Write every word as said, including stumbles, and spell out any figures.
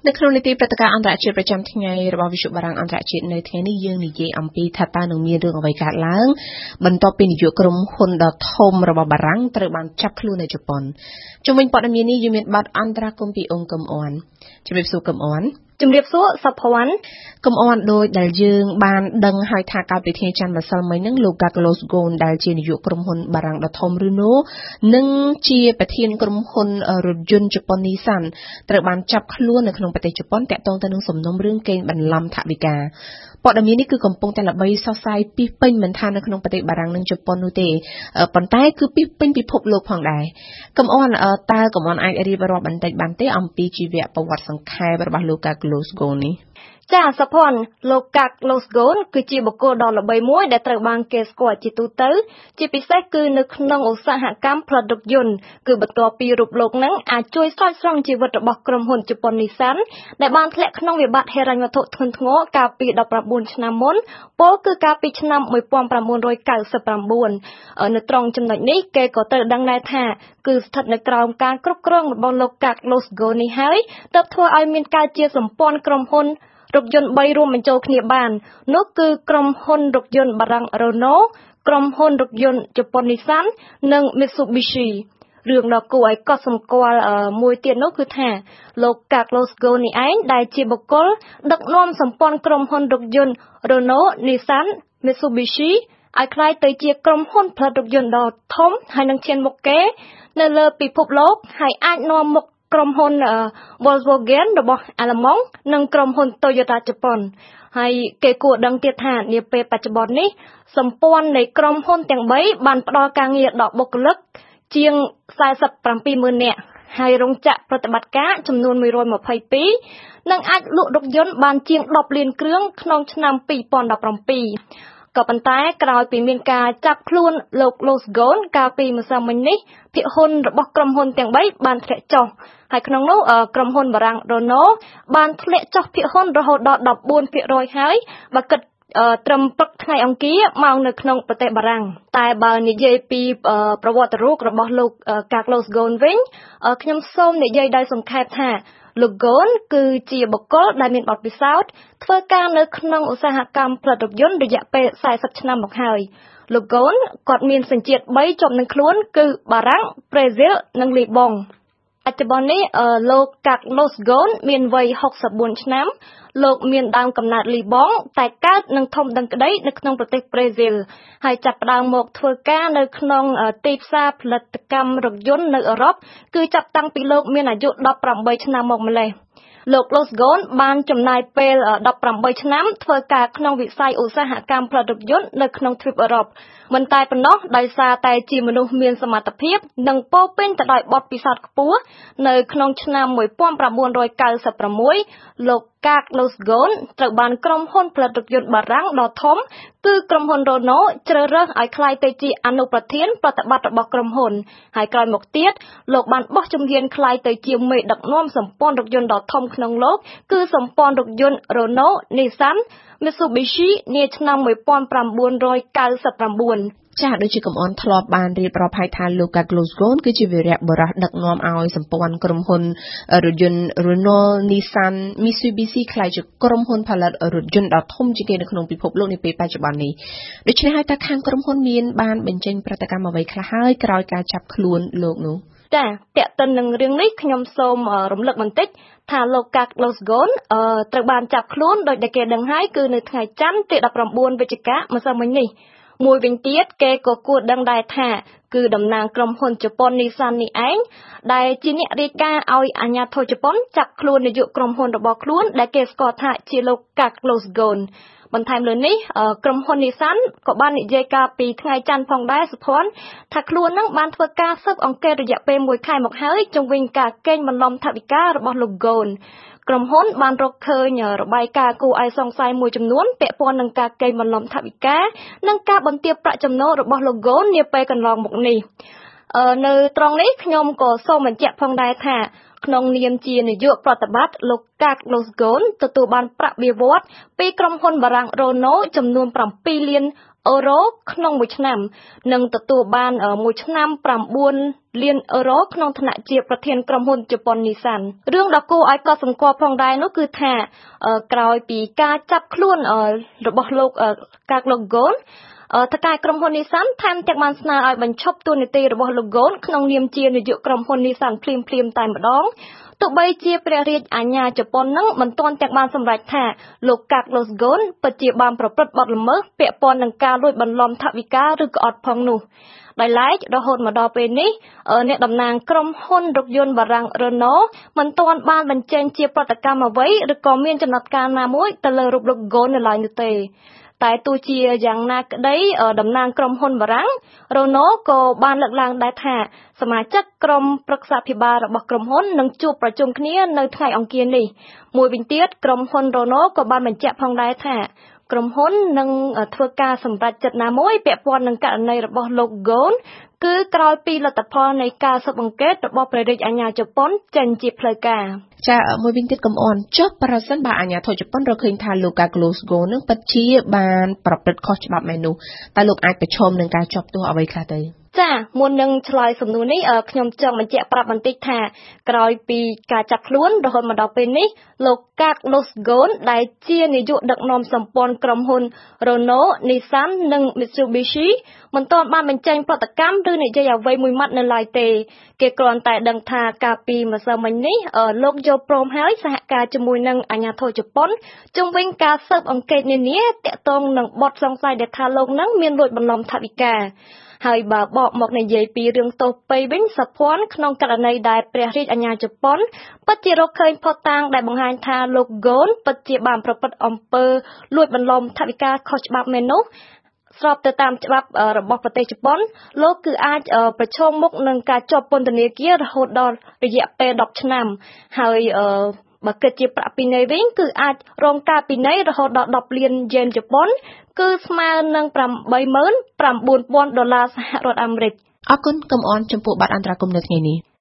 នៅក្នុងនីតិព្រឹត្តិការណ៍អន្តរជាតិប្រចាំថ្ងៃរបស់វិទ្យុបារាំងអន្តរជាតិនៅថ្ងៃនេះយើងនិយាយអំពីថាតើនឹងមានរឿងអ្វីកើតឡើងបន្ទាប់ពីនាយកក្រុមហ៊ុនដ៏ធំរបស់បារាំងត្រូវបានចាប់ខ្លួននៅជប៉ុនជុំវិញព័ត៌មាននេះយើងមានបាត់អន្តរាគមន៍ពីអង្គកឹមអនជំរាបសួរកឹមអនជំរាបសួរសុភវណ្ណកុំអន់ដោយដែលយើងបានដឹងហើយថាកាលពីថ្ងៃច័ន្ទម្សិលមិញហ្នឹងលោក Carlos Ghosn ដែលជានាយកក្រុមហ៊ុនបារាំងដ៏ធំ Renault និងជាប្រធានក្រុមហ៊ុនរថយន្តជប៉ុន Nissan ត្រូវបានចាប់ខ្លួននៅក្នុងប្រទេសជប៉ុនតាក់ទងទៅនឹងសំណុំរឿងកេងបន្លំថវិកាព័ត៌មាននេះគឺកំពុងតែល្បីសុសសាយពីពេញមិនថានៅក្នុងប្រទេសបារាំងនិងជប៉ុននោះទេប៉ុន្តែគឺពីពេញពិភពលោកផងដែរកុំអន់តើកុំអន់អាចរៀបរាប់បន្តិចបានទេអំពីជីវប្រវត្តិសង្ខេបរបស់លោក Carlos Ghosn នេះចាសភ័ណ្ឌលោក Carlos Ghosn គឺជាបុគ្គលដ៏ល្បីមួយដែលត្រូវបានគេស្គាល់ជាទូទៅជាពិសេសគឺនៅក្នុងឧស្សាហកម្មផលិតរថយន្តគឺបន្ទាប់ពីរូបលោកនឹងអាចជួយស្រោចស្រង់ជីវិតរបស់ក្រុមហ៊ុនជប៉ុន Nissan ដែលបានធ្លាក់ក្នុងវិបត្តិហិរញ្ញវត្ថុធ្ងន់ធ្ងរកាលពីដប់ប្រាំបួនឆ្នាំមុនពោលគឺកាលពីឆ្នាំmột nghìn chín trăm chín mươi chínនៅត្រង់ចំណុចនេះគេក៏ត្រូវដឹងដែរថាគឺស្ថិតនៅក្រោមការគ្រប់គ្រងរបស់លោក Carlos Ghosn នេះហើយទើបធ្វើឲ្យមានការជាសម្ព័ន្ធក្រុមហ៊ុនរថយន្តបីរួមបញ្ចូលគ្នាបាននោះគឺក្រុមហ៊ុនរថយន្តបារាំង Renault ក្រុមហ៊ុនរថយន្តជប៉ុន Nissan និង Mitsubishi រឿងដ៏គួរឲ្យកត់សម្គាល់មួយទៀតនោះគឺថាលោក Carlos Ghosn នេះឯងដែលជាបុគ្គលដឹកនាំសម្ព័ន្ធក្រុមហ៊ុនរថយន្ត Renault, Nissan, Mitsubishi ឲ្យក្លាយទៅជាក្រុមហ៊ុនផលិតរថយន្តដ៏ធំហើយនឹងឈានមុខគេនៅលើពិភពលោកហើយអាចនាំមុខក្រុមហ៊ុន Volkswagen របស់អាល្លឺម៉ង់និងក្រុមហ៊ុន Toyota ជប៉ុនហើយគេគួរដឹងទៀតថានាពេលបច្ចុប្បន្ននេះសម្ព័ន្ធនៃក្រុមហ៊ុនទាំងបីបានផ្ដល់ការងារដល់បុគ្គលិកជាងសែនសិបប្រាំពីរម៉ឺននាក់ហើយរោងចក្រប្រតិបត្តិការចំនួនមួយរយម្ភៃពីរនិងអាចលក់រថយន្តបានជាងដប់លានគ្រឿងក្នុងឆ្នាំពីរពាន់ដប់ប្រាំពីរក៏ប៉ុន្តែក្រោយពីមានការចាប់ខ្លួនលោក Carlos Ghosn កាលពីម្សិលមិញនេះភាគហ៊ុនរបស់ក្រុមហ៊ុនទាំងបីបានធ្លាក់ចុះហើយក្នុងនោះក្រុមហ៊ុនបារាំង Renault បានធ្លាក់ចុះភាគហ៊ុនរហូតដល់ដប់បួនភាគរយហើយបើគិតត្រឹមព្រឹកថ្ងៃអង្គារមកនៅក្នុងប្រទេសបារាំងតែបើនិយាយពីប្រវត្តិរូបរបស់លោក Carlos Ghosn វិញខ្ញុំសូមនិយាយដោយសង្ខេបថាលោក Ghosn គឺជាបុគ្គលដែលមានបទពិសោធន៍ធ្វើការនៅក្នុងឧស្សាហកម្មផលិតរថយន្តរយៈពេលសែនសិបឆ្នាំមកហើយលោក Ghosn គាត់មានសញ្ជាតិបីជាប់នឹងខ្លួនគឺបារាំង ប្រេស៊ីលនិងលីបង់បច្ចុប្បន្ននេះលោក Carlos Ghosn មានវ័យហុកសិបបួនឆ្នាំលោកមានដើមកំណើតលីបង់តែកើតនិងធំដឹងក្តីនៅក្នុងប្រទេសប្រេស៊ីលហើយចាប់ផ្ដើមមកធ្វើការនៅក្នុងទីផ្សារផលិតកម្មរថយន្តនៅអឺរ៉ុបគឺចាប់តាំងពីលោកមានអាយុដប់ប្រាំបីឆ្នាំមកម្លេះលោក Carlos Ghosn បានចំណាយពេលដប់ប្រាំបីឆ្នាំធ្វើការក្នុងវិស័យឧស្សាហកម្មផលិតរថយន្តនៅក្នុងទ្វីបអឺរ៉ុបមិនតែប៉ុណ្ណោះដោយសារតែជាមនុស្សមានសមត្ថភាពនិងពោរពេញទៅដោយបទពិសោធន៍ខ្ពស់នៅក្នុងឆ្នាំmột nghìn chín trăm chín mươi sáuលោក Carlos Ghosn ត្រូវបានក្រុមហ៊ុនផលិតរថយន្តបារាំងដ៏ធំគឺក្រុមហ៊ុន Renault ជ្រើសរើសឲ្យក្លាយទៅជាអនុប្រធានប្រតិបត្តិរបស់ក្រុមហ៊ុនហើយក្រោយមកទៀតលោកបានបោះជំហានក្លាយទៅជាមេដឹកនាំសម្ព័ន្ធរថយន្តដ៏ធំក្នុងលោកគឺសម្ព័ន្ធរថយន្ត Renault, Nissan, Mitsubishi នាឆ្នាំmột nghìn chín trăm chín mươi chín ចាដូចជាកំអនធ្លាប់បានរៀបរាប់ឲ្យថាលោក Carlos Ghosn គឺជាវីរៈបុរសដឹកនាំឲ្យសម្ព័ន្ធក្រុមហ៊ុនរថយន្ត Renault, Nissan, Mitsubishi ក្លាយជាក្រុមហ៊ុនផលិតរថយន្តដ៏ធំជាងគេនៅក្នុងពិភពលោកនាពេលបច្ចុប្បន្ននេះដូច្នេះហើយតើខាងក្រុមហ៊ុនមានបានបញ្ចេញប្រតិកម្មអ្វីខ្លះហើយក្រោយការចាប់ខ្លួនលោកនោះចាតើតើនឹងរឿងនេះខ្ញុំសូមរំលឹកបន្តិចថាលោក Carlos Ghosn ត្រូវបានចាប់ខ្លួនដោយដែលគេដឹងហើយគឺនៅថ្ងៃច័ន្ទទីដប់ប្រាំបួនវិច្ឆិកាម្សិលមិញនេះមួយវិញទៀតគេក៏គួរដឹងដែរថាគឺតំណាងក្រុមហ៊ុនជប៉ុន Nissan នេះឯងដែលជាអ្នករាយការណ៍ឲ្យអាជ្ញាធរជប៉ុនចាប់ខ្លួននាយកក្រុមហ៊ុនរបស់ខ្លួនដែលគេស្គាល់ថាជាលោក Carlos Ghosn បន្ថែមលើនេះក្រុមហ៊ុន Nissan ក៏បាននិយាយកាលពីថ្ងៃច័ន្ទផងដែរសុភ័ណ្ឌថាខ្លួននឹងបានធ្វើការស៊ើបអង្កេតរយៈពេលមួយខែមកហើយជុំវិញការកេងបន្លំថវិការបស់លោក Ghosnក្រុមហ៊ុនបានរកឃើញរបាយការណ៍គួរឲ្យសង្ស័យមួយចំនួនពាក់ព័ន្ធនឹងការកេងបន្លំថវិកានិងការបន្ទាបប្រាក់ចំណូលរបស់លោក Ghosn នាពេលកន្លងមកនេះនៅត្រង់នេះខ្ញុំក៏សូមបញ្ជាក់ផងដែរថាក្នុងនាមជានាយកប្រតិបត្តិលោក Carlos Ghosn ទទួលបានប្រាក់បៀវត្សពីក្រុមហ៊ុនបារាំង Renault ចំនួនប្រាំពីរលានអឺរ៉ូក្នុងមួយឆ្នាំនិងទទួលបានមួយឆ្នាំ9លានអឺរ៉ូក្នុងឋានៈជាប្រធានក្រុមហ៊ុនជប៉ុន Nissan រឿងដ៏គួរឲ្យកត់សម្គាល់ផងដែរនោះគឺថាក្រោយពីការចាប់ខ្លួនរបស់លោកកាកឡូហ្គនថៅកែក្រុមហ៊ុន Nissan ថែមទាំងបានស្នើឲ្យបញ្ឈប់តួនាទីរបស់លោកហ្គនក្នុងនាមជានាយកក្រុមហ៊ុន Nissan ភ្លាមៗតែម្ដងទោះបីជាព្រះរាជអាជ្ញាជប៉ុននឹងមិនទាន់ទាំងបានសម្រេចថាលោកកាកឡូហ្គនពិតជាបានប្រព្រឹត្តបទល្មើសពាក់ព័ន្ធនឹងការលួចបន្លំថវិកាឬក៏អត់ផងនោះដោយឡែករហូតមកដល់ពេលនេះអ្នកតំណាងក្រុមហ៊ុនរថយន្តបារាំង Renault មិនទាន់បានបញ្ចេញជាប្រតិកម្មអ្វីឬក៏មានចំណាត់ការណាមួយទៅលើរូបលោកហ្គននៅឡើយនោះទេតែទោះជាយ៉ាងណាក្តីតំណាងក្រុមហ៊ុនបារាំង Renault ក៏បានលើកឡើងដែរថាសមាជិកក្រុមប្រឹក្សាភិបាលរបស់ក្រុមហ៊ុននឹងជួបប្រជុំគ្នានៅថ្ងៃអង្គារនេះមួយវិញទៀតក្រុមហ៊ុន Renault ក៏បានបញ្ជាក់ផងដែរថាក្រុមហ៊ុននឹងធ្វើការសម្រេចចិត្តណាមួយពាក់ព័ន្ធនឹងករណីរបស់លោកហ្គនគឺក្រោយពីលទ្ធផលនៃការស៊ើបអង្កេតរបស់ព្រះរាជអាជ្ញាជប៉ុនចេញជាផ្លូវការចាមួយវិញទៀតកំអនចុះប្រសិនបើអាជ្ញាធរជប៉ុនរកឃើញថាលោកកាក្លូសហ្គននឹងពិតជាបានប្រព្រឹត្តខុសច្បាប់មែននោះតើលោកអាចប្រឈមនឹងការជាប់ទោសអ្វីខ្លះទៅចាមុននឹងឆ្លើយសំណួរនេះខ្ញុំចង់បញ្ជាក់ប្រាប់បន្តិចថាក្រោយពីការចាប់ខ្លួនរហូតមកដល់ពេលនេះលោកកាកឡូសហ្គនដែលជានាយកដឹកនាំសម្ព័ន្ធក្រុមហ៊ុន Renault, Nissan និង Mitsubishi មិនទាន់បានបញ្ចេញប្រតិកម្មឬនិយាយអ្វីមួយម៉ាត់នៅឡើយទេគេគ្រាន់តែដឹងថាកាលពីម្សិលមិញនេះលោកយកព្រមហើយសហការជាមួយនឹងអាជ្ញាធរជប៉ុនជុំវិញការស៊ើបអង្កេតនានាទាក់ទងនឹងបទសង្ស័យដែលថាលោកនឹងមានលួចបន្លំថវិកាហើយបើបកមកនិយាយពីរឿងទោសពេយវិញសភ័ណ្ឌក្នុងករណីដែលព្រះរាជអាជ្ញាជប៉ុនពិតជារកឃើញភស្តុតាងដែលបង្ហាញថាលោកហ្គនពិតជាបានប្រព្រឹត្តអំពើលួចបន្លំថវិកាខុសច្បាប់មែននោះស្របទៅតាមច្បាប់របស់ប្រទេសជប៉ុនលោកគឺអាចប្រឈមមុខនឹងការជាប់ពន្ធនាគាររហូតដល់រយៈពេលដប់ឆ្នាំហើយបើគិតជាប្រាក់ពិន័យវិញគឺអាចរងការពិន័យរហូតដល់10លានយ៉េនជប៉ុនគឺស្មើនឹងeighty thousand nine thousandដុល្លារសហរដ្ឋអាមេរិកអរគុណកំអនចំពោះបទអន្តរាគមន៍នៅថ្ងៃនេះ